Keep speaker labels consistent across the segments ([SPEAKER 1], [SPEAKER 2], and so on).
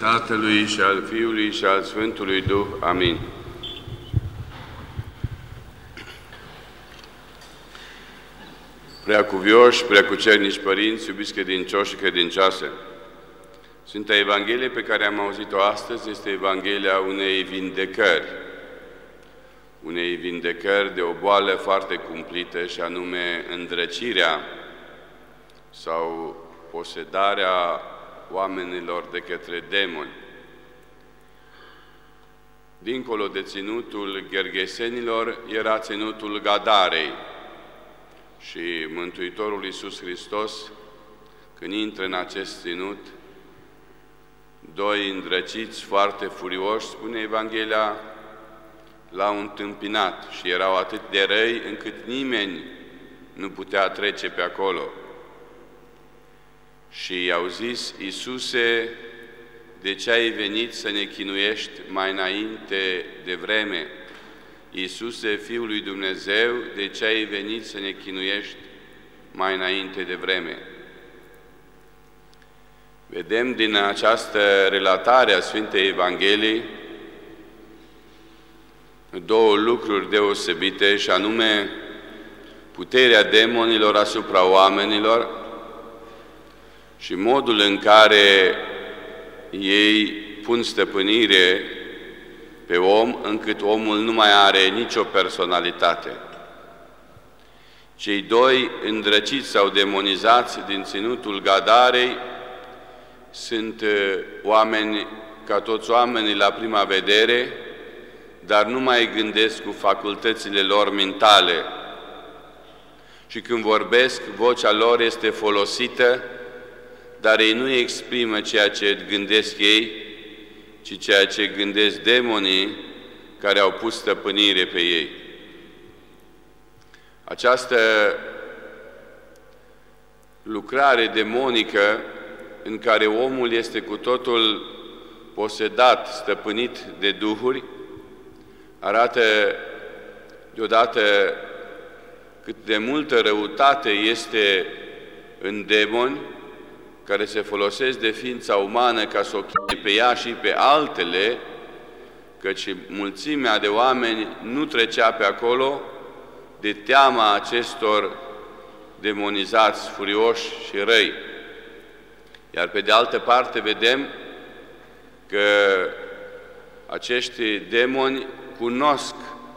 [SPEAKER 1] Tatălui și al Fiului și al Sfântului Duh. Amin. Preacuvioși, preacucernici părinți, iubiți credincioși și credincioase, Sfânta Evanghelie pe care am auzit-o astăzi este Evanghelia unei vindecări de o boală foarte cumplită, și anume îndrăcirea sau posedarea oamenilor de către demoni. Dincolo de ținutul Gergesenilor era ținutul Gadarei și Mântuitorul Iisus Hristos, când intră în acest ținut, doi îndrăciți foarte furioși, spune Evanghelia, l-au întâmpinat și erau atât de răi încât nimeni nu putea trece pe acolo. Și i-au zis: Iisuse, de ce ai venit să ne chinuiești mai înainte de vreme? Iisuse, Fiul lui Dumnezeu, de ce ai venit să ne chinuiești mai înainte de vreme? Vedem din această relatare a Sfintei Evangheliei două lucruri deosebite, și anume puterea demonilor asupra oamenilor și modul în care ei pun stăpânire pe om, încât omul nu mai are nicio personalitate. Cei doi îndrăciți sau demonizați din ținutul Gadarei sunt oameni ca toți oamenii la prima vedere, dar nu mai gândesc cu facultățile lor mentale. Și când vorbesc, vocea lor este folosită, dar ei nu exprimă ceea ce gândesc ei, ci ceea ce gândesc demonii care au pus stăpânire pe ei. Această lucrare demonică în care omul este cu totul posedat, stăpânit de duhuri, arată deodată cât de multă răutate este în demoni, care se folosesc de ființa umană ca să o chinuie pe ea și pe altele, căci mulțimea de oameni nu trecea pe acolo de teama acestor demonizați, furioși și răi. Iar pe de altă parte vedem că acești demoni cunosc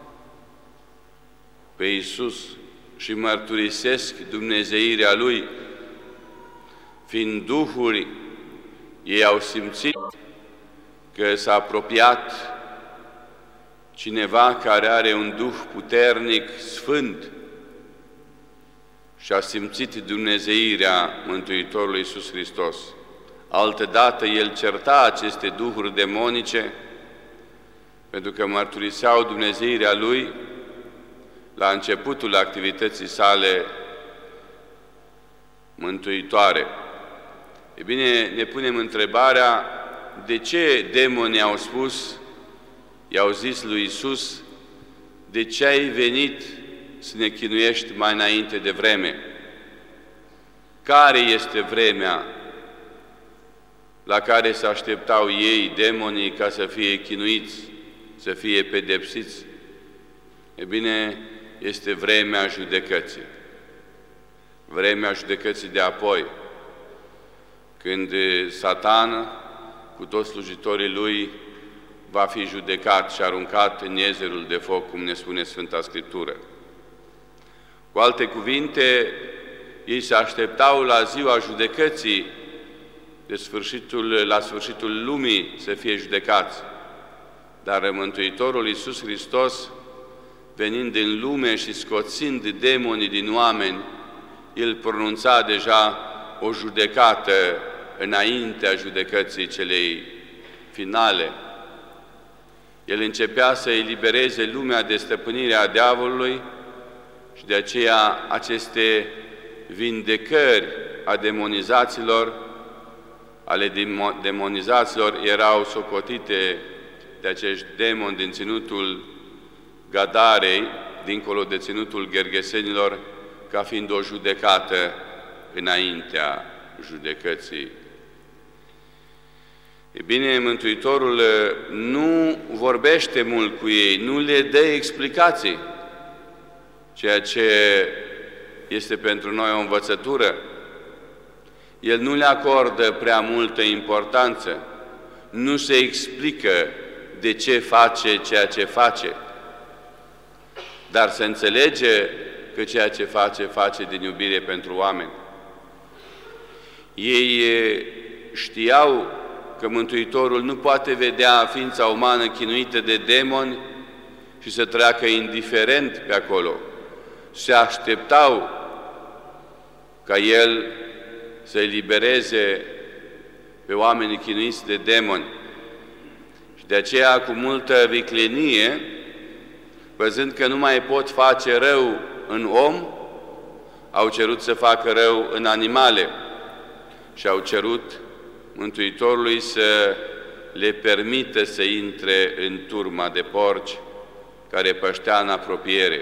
[SPEAKER 1] pe Iisus și mărturisesc dumnezeirea Lui. Fiind duhuri, ei au simțit că s-a apropiat cineva care are un duh puternic, sfânt, și a simțit dumnezeirea Mântuitorului Iisus Hristos. Altădată el certa aceste duhuri demonice pentru că mărturiseau dumnezeirea Lui la începutul activității sale mântuitoare. E bine, ne punem întrebarea: de ce demonii au spus, i-au zis lui Iisus: de ce ai venit să ne chinuiești mai înainte de vreme? Care este vremea la care se așteptau ei, demonii, ca să fie chinuiți, să fie pedepsiți? E bine, este vremea judecății. Vremea judecății de apoi, când Satan, cu toți slujitorii lui, va fi judecat și aruncat în iezerul de foc, cum ne spune Sfânta Scriptură. Cu alte cuvinte, ei se așteptau la ziua judecății, la sfârșitul lumii, să fie judecați. Dar Mântuitorul Iisus Hristos, venind în lume și scoțind demonii din oameni, El pronunța deja o judecată înaintea judecății celei finale. El începea să elibereze lumea de stăpânirea diavolului și de aceea aceste vindecări a demonizaților, erau socotite de acești demoni din ținutul Gadarei, dincolo de ținutul Gergesenilor, ca fiind o judecată înaintea judecății. E bine, Mântuitorul nu vorbește mult cu ei, nu le dă explicații, ceea ce este pentru noi o învățătură. El nu le acordă prea multă importanță, nu se explică de ce face ceea ce face, dar se înțelege că ceea ce face din iubire pentru oameni. Ei știau că Mântuitorul nu poate vedea ființa umană chinuită de demoni și să treacă indiferent pe acolo. Se așteptau ca El să elibereze pe oamenii chinuiți de demoni. Și de aceea, cu multă viclenie, văzând că nu mai pot face rău în om, au cerut să facă rău în animale și au cerut Mântuitorului să le permită să intre în turma de porci care păștea în apropiere.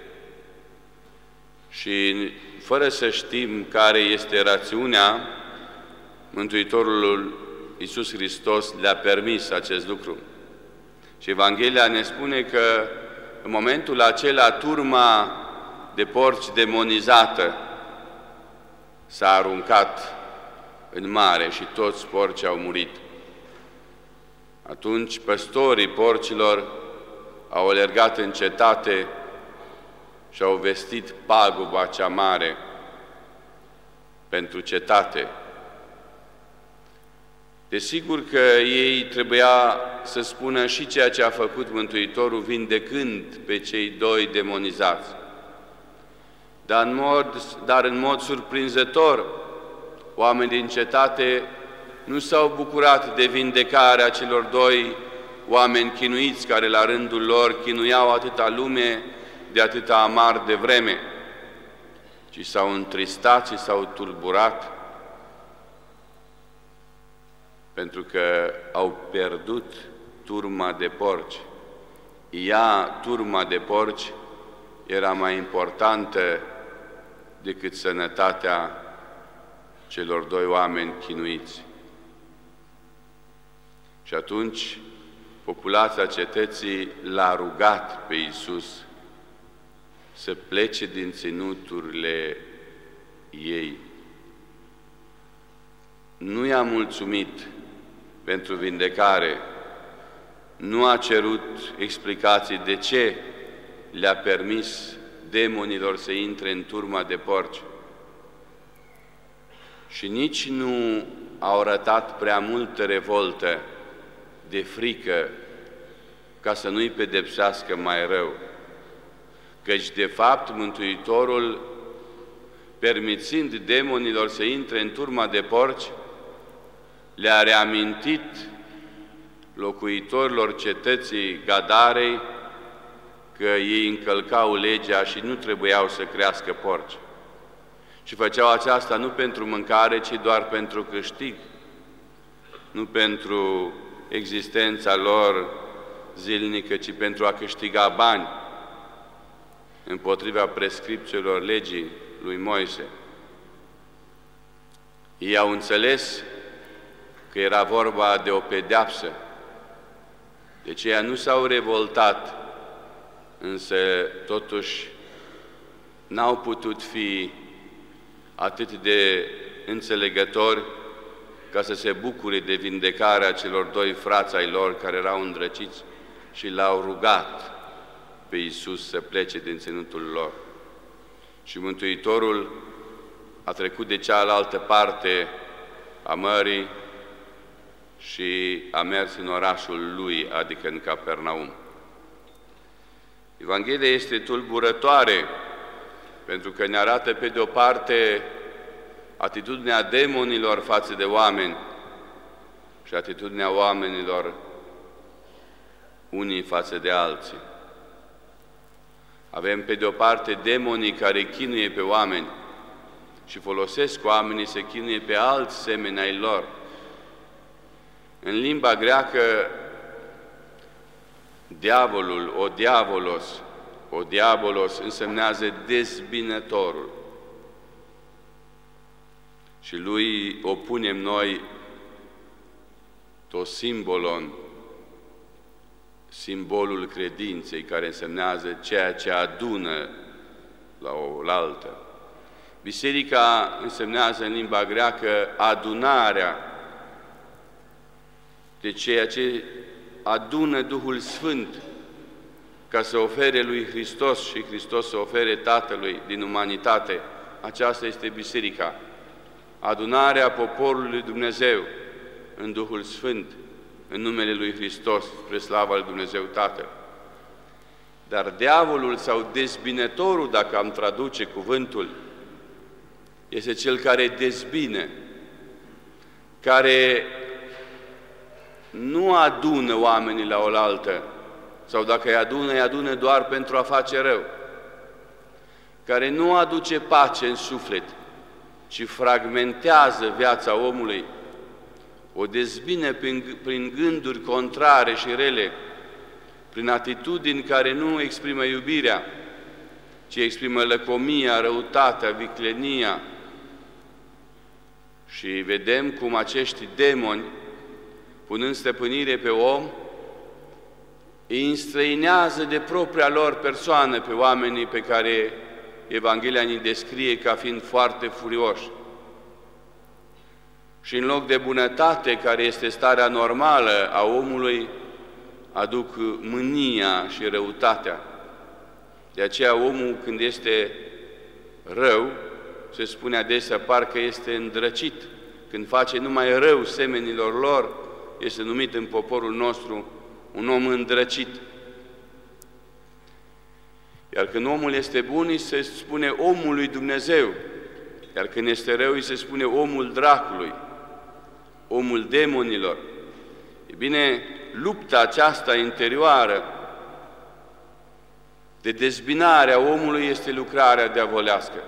[SPEAKER 1] Și fără să știm care este rațiunea, Mântuitorul Iisus Hristos le-a permis acest lucru. Și Evanghelia ne spune că în momentul acela turma de porci demonizată s-a aruncat în mare și toți porcii au murit. Atunci păstorii porcilor au alergat în cetate și au vestit paguba cea mare pentru cetate. Desigur că ei trebuia să spună și ceea ce a făcut Mântuitorul vindecând pe cei doi demonizați. Dar în mod surprinzător, oamenii din cetate nu s-au bucurat de vindecarea celor doi oameni chinuiți, care la rândul lor chinuiau atâta lume de atâta amar de vreme, ci s-au întristat și s-au tulburat pentru că au pierdut turma de porci. Turma de porci, era mai importantă decât sănătatea celor doi oameni chinuiți. Și atunci populația cetății l-a rugat pe Iisus să plece din ținuturile ei. Nu i-a mulțumit pentru vindecare, nu a cerut explicații de ce le-a permis demonilor să intre în turma de porci. Și nici nu au arătat prea multă revoltă de frică ca să nu-i pedepsească mai rău. Căci, de fapt, Mântuitorul, permițând demonilor să intre în turma de porci, le-a reamintit locuitorilor cetății Gadarei că ei încălcau legea și nu trebuiau să crească porci. Și făceau aceasta nu pentru mâncare, ci doar pentru câștig, nu pentru existența lor zilnică, ci pentru a câștiga bani împotriva prescripțiilor legii lui Moise. Ei au înțeles că era vorba de o pedeapsă, de aceea nu s-au revoltat, însă totuși n-au putut fi atât de înțelegători ca să se bucure de vindecarea celor doi frați ai lor care erau îndrăciți și l-au rugat pe Iisus să plece din ținutul lor. Și Mântuitorul a trecut de cealaltă parte a mării și a mers în orașul lui, adică în Capernaum. Evanghelia este tulburătoare pentru că ne arată pe de-o parte atitudinea demonilor față de oameni și atitudinea oamenilor unii față de alții. Avem pe de-o parte demonii care chinuie pe oameni și folosesc oamenii să chinuie pe alți semeni ai lor. În limba greacă, diavolul, o diabolos însemnează dezbinătorul. Și lui opunem noi to simbolul credinței, care însemnează ceea ce adună la oaltă. Biserica însemnează în limba greacă adunarea de ceea ce adună Duhul Sfânt ca să ofere lui Hristos și Hristos să ofere Tatălui din umanitate. Aceasta este biserica, adunarea poporului lui Dumnezeu în Duhul Sfânt, în numele lui Hristos, spre slava lui Dumnezeu Tatăl. Dar diavolul sau dezbinătorul, dacă am traduce cuvântul, este cel care dezbine, care nu adună oamenii la oaltă, sau dacă îi adună doar pentru a face rău, care nu aduce pace în suflet, ci fragmentează viața omului, o dezbine prin gânduri contrare și rele, prin atitudini care nu exprimă iubirea, ci exprimă lăcomia, răutatea, viclenia. Și vedem cum acești demoni, punând stăpânire pe om, îi înstrăinează de propria lor persoană pe oamenii pe care Evanghelia ne descrie ca fiind foarte furioși. Și în loc de bunătate, care este starea normală a omului, aduc mânia și răutatea. De aceea omul, când este rău, se spune adesea, parcă este îndrăcit. Când face numai rău semenilor lor, este numit în poporul nostru un om îndrăcit. Iar când omul este bun, îi se spune omul lui Dumnezeu. Iar când este rău, îi se spune omul dracului, omul demonilor. E bine, lupta aceasta interioară de dezbinare a omului este lucrarea diavolească.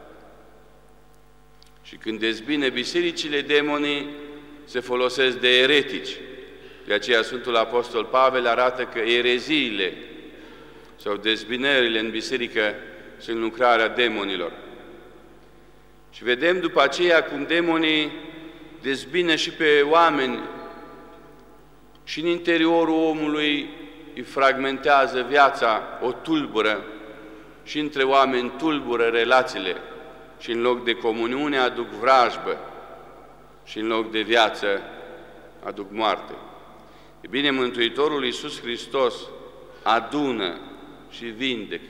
[SPEAKER 1] Și când dezbine bisericile, demonii se folosesc de eretici. De aceea Sfântul Apostol Pavel arată că ereziile sau dezbinările în biserică sunt lucrarea demonilor. Și vedem după aceea cum demonii dezbină și pe oameni și în interiorul omului îi fragmentează viața, o tulbură, și între oameni tulbură relațiile și în loc de comuniune aduc vrajbă și în loc de viață aduc moarte. E bine, Mântuitorul Iisus Hristos adună și vindecă.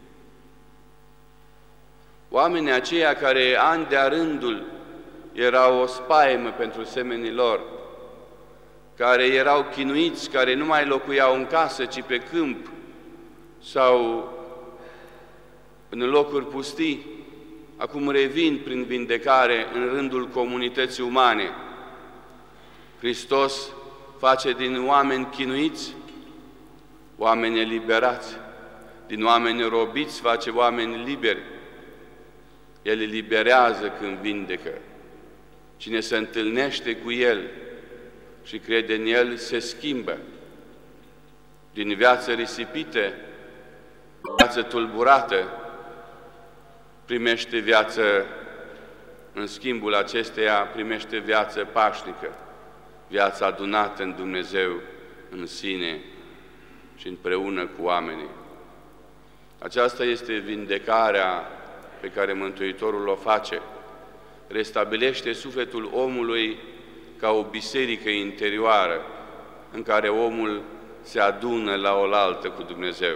[SPEAKER 1] Oamenii aceia care ani de-a rândul erau o spaimă pentru semenii lor, care erau chinuiți, care nu mai locuiau în casă, ci pe câmp sau în locuri pustii, acum revin prin vindecare în rândul comunității umane. Hristos face din oameni chinuiți oameni eliberați, din oameni robiți face oameni liberi. El eliberează când vindecă. Cine se întâlnește cu El și crede în El, se schimbă. Din viață risipită, viață tulburată, primește viață, în schimbul acesteia primește viață pașnică, viața adunată în Dumnezeu, în sine și împreună cu oamenii. Aceasta este vindecarea pe care Mântuitorul o face. Restabilește sufletul omului ca o biserică interioară în care omul se adună la oaltă cu Dumnezeu.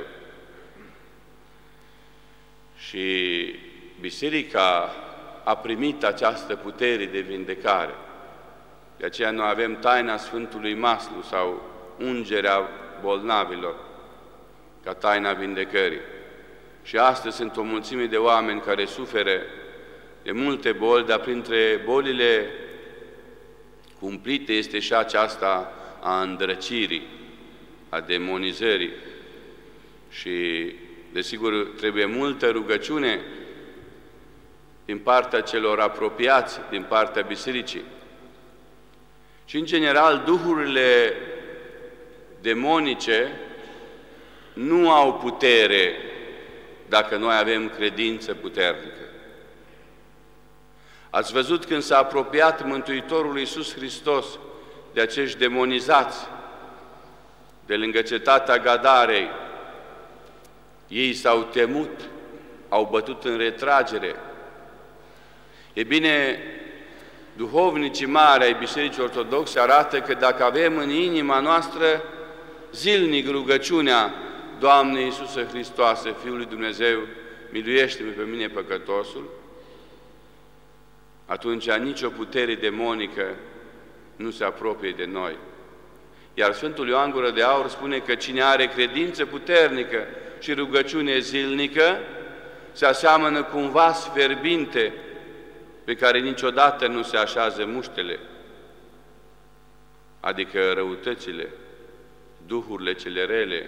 [SPEAKER 1] Și biserica a primit această putere de vindecare. De aceea noi avem taina Sfântului Maslu sau ungerea bolnavilor ca taina vindecării. Și astăzi sunt o mulțime de oameni care suferă de multe boli, dar printre bolile cumplite este și aceasta a îndrăcirii, a demonizării. Și, desigur, trebuie multă rugăciune din partea celor apropiați, din partea bisericii. Și, în general, duhurile demonice nu au putere dacă noi avem credință puternică. Ați văzut când s-a apropiat Mântuitorul Iisus Hristos de acești demonizați de lângă cetatea Gadarei. Ei s-au temut, au bătut în retragere. E bine, duhovnicii mari ai Bisericii Ortodoxe arată că dacă avem în inima noastră zilnic rugăciunea: Doamne Iisuse Hristoase, Fiul lui Dumnezeu, miluiește-mă pe mine păcătosul, atunci nicio putere demonică nu se apropie de noi. Iar Sfântul Ioan Gură de Aur spune că cine are credință puternică și rugăciune zilnică se aseamănă cu un vas fierbinte pe care niciodată nu se așează muștele, adică răutățile, duhurile cele rele.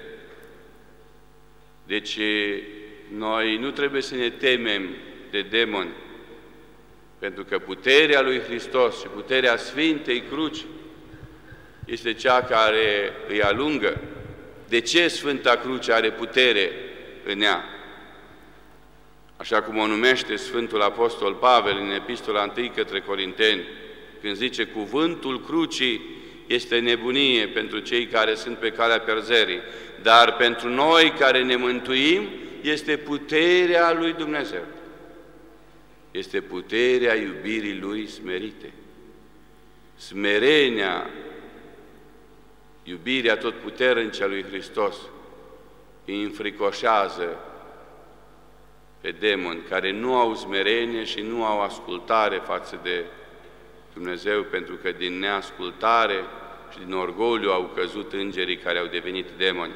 [SPEAKER 1] Deci noi nu trebuie să ne temem de demoni, pentru că puterea lui Hristos și puterea Sfintei Cruci este cea care îi alungă. De ce Sfânta Cruce are putere în ea? Așa cum o numește Sfântul Apostol Pavel în Epistola 1 către Corinteni, când zice: cuvântul crucii este nebunie pentru cei care sunt pe calea pierzării, dar pentru noi care ne mântuim este puterea lui Dumnezeu. Este puterea iubirii Lui smerite. Smerenia, iubirea totputernice a lui Hristos îi înfricoșează pe demoni care nu au smerenie și nu au ascultare față de Dumnezeu, pentru că din neascultare și din orgoliu au căzut îngerii care au devenit demoni.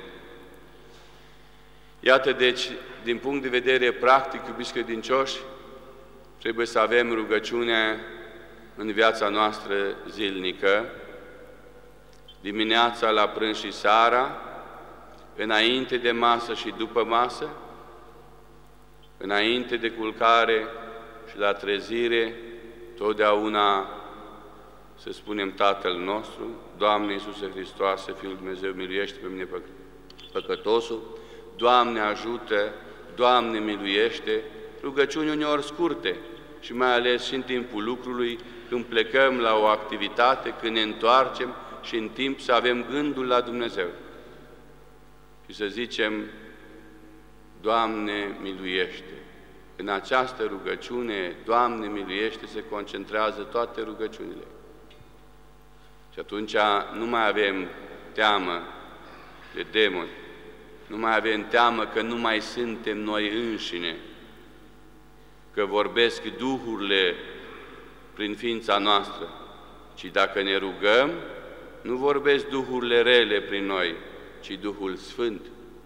[SPEAKER 1] Iată, deci, din punct de vedere practic, iubiți credincioși, trebuie să avem rugăciune în viața noastră zilnică, dimineața, la prânz și seara, înainte de masă și după masă, înainte de culcare și la trezire, totdeauna să spunem Tatăl nostru: Doamne Iisuse Hristoase, Fiul lui Dumnezeu, miluiește pe mine păcătosul, Doamne ajută, Doamne miluiește, rugăciuni uneori scurte și mai ales și în timpul lucrului, când plecăm la o activitate, când ne întoarcem și în timp să avem gândul la Dumnezeu și să zicem: Doamne miluiește. În această rugăciune, Doamne miluiește, se concentrează toate rugăciunile. Și atunci nu mai avem teamă de demoni, nu mai avem teamă că nu mai suntem noi înșine, că vorbesc duhurile prin ființa noastră, ci dacă ne rugăm, nu vorbesc duhurile rele prin noi, ci Duhul Sfânt.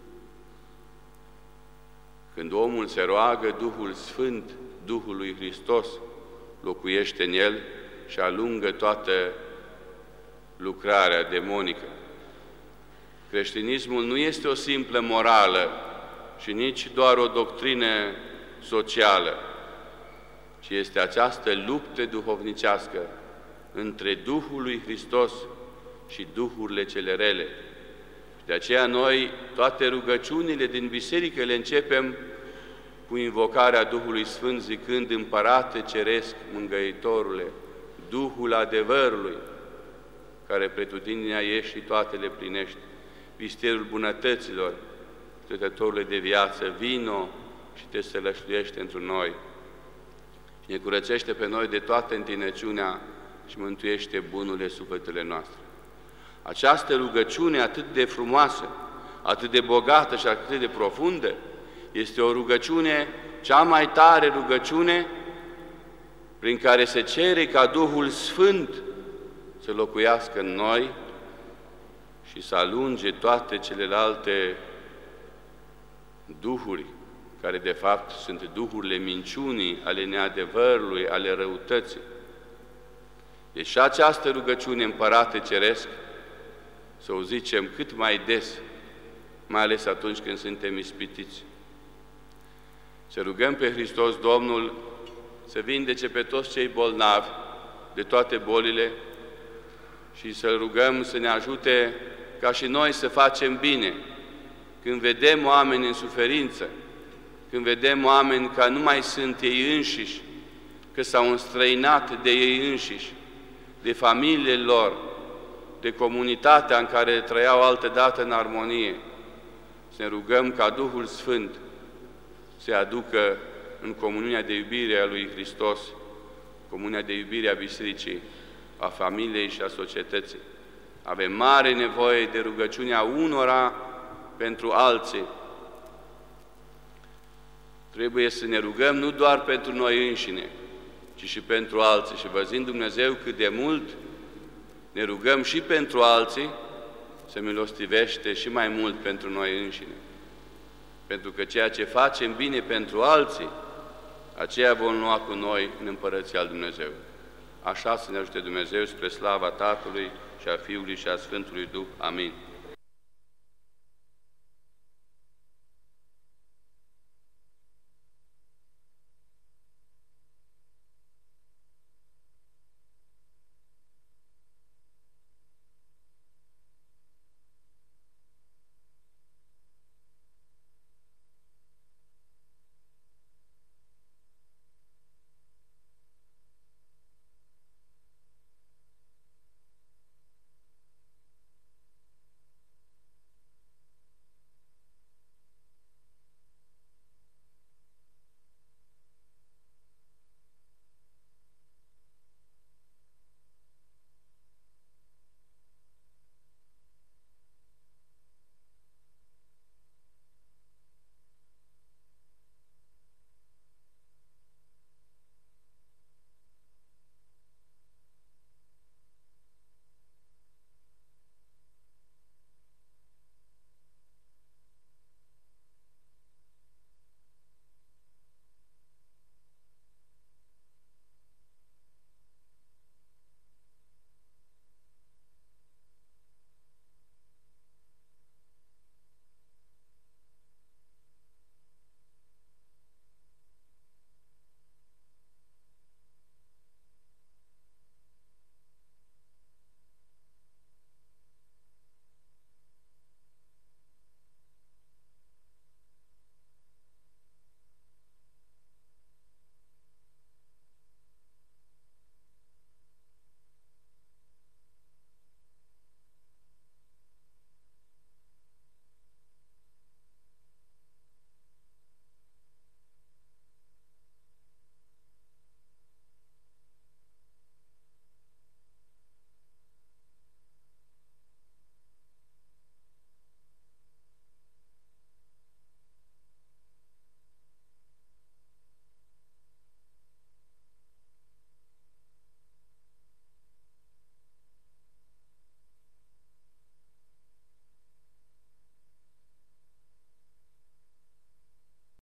[SPEAKER 1] Când omul se roagă, Duhul Sfânt, Duhul lui Hristos, locuiește în el și alungă toată lucrarea demonică. Creștinismul nu este o simplă morală și nici doar o doctrină socială, ci este această luptă duhovnicească între Duhul lui Hristos și duhurile cele rele. De aceea noi toate rugăciunile din biserică le începem cu invocarea Duhului Sfânt, zicând: Împărate Ceresc, Mângâietorule, Duhul adevărului, care pretutindinea ești și toate le plinești, Misterul bunătăților, Stătătorule de viață, vino și te sălășluiește într noi. Ne curățește pe noi de toată întinăciunea și mântuiește bunurile sufletele noastre. Această rugăciune atât de frumoasă, atât de bogată și atât de profundă, este o rugăciune, cea mai tare rugăciune, prin care se cere ca Duhul Sfânt să locuiască în noi și să alunge toate celelalte duhuri, care de fapt sunt duhurile minciunii, ale neadevărului, ale răutății. Deci și această rugăciune, Împărate Ceresc, să o zicem cât mai des, mai ales atunci când suntem ispitiți. Să rugăm pe Hristos Domnul să vindece pe toți cei bolnavi de toate bolile și să rugăm să ne ajute ca și noi să facem bine. Când vedem oameni în suferință, când vedem oameni că nu mai sunt ei înșiși, că s-au înstrăinat de ei înșiși, de familiile lor, de comunitatea în care trăiau altădată în armonie. Să ne rugăm ca Duhul Sfânt să aducă în comuniunea de iubire a lui Hristos, comuniunea de iubire a Bisericii, a familiei și a societății. Avem mare nevoie de rugăciunea unora pentru alții. Trebuie să ne rugăm nu doar pentru noi înșine, ci și pentru alții. Și văzând Dumnezeu cât de mult ne rugăm și pentru alții, se milostivește și mai mult pentru noi înșine. Pentru că ceea ce facem bine pentru alții, aceea vom lua cu noi în Împărăția lui Dumnezeu. Așa să ne ajute Dumnezeu spre slava Tatălui și a Fiului și a Sfântului Duh. Amin.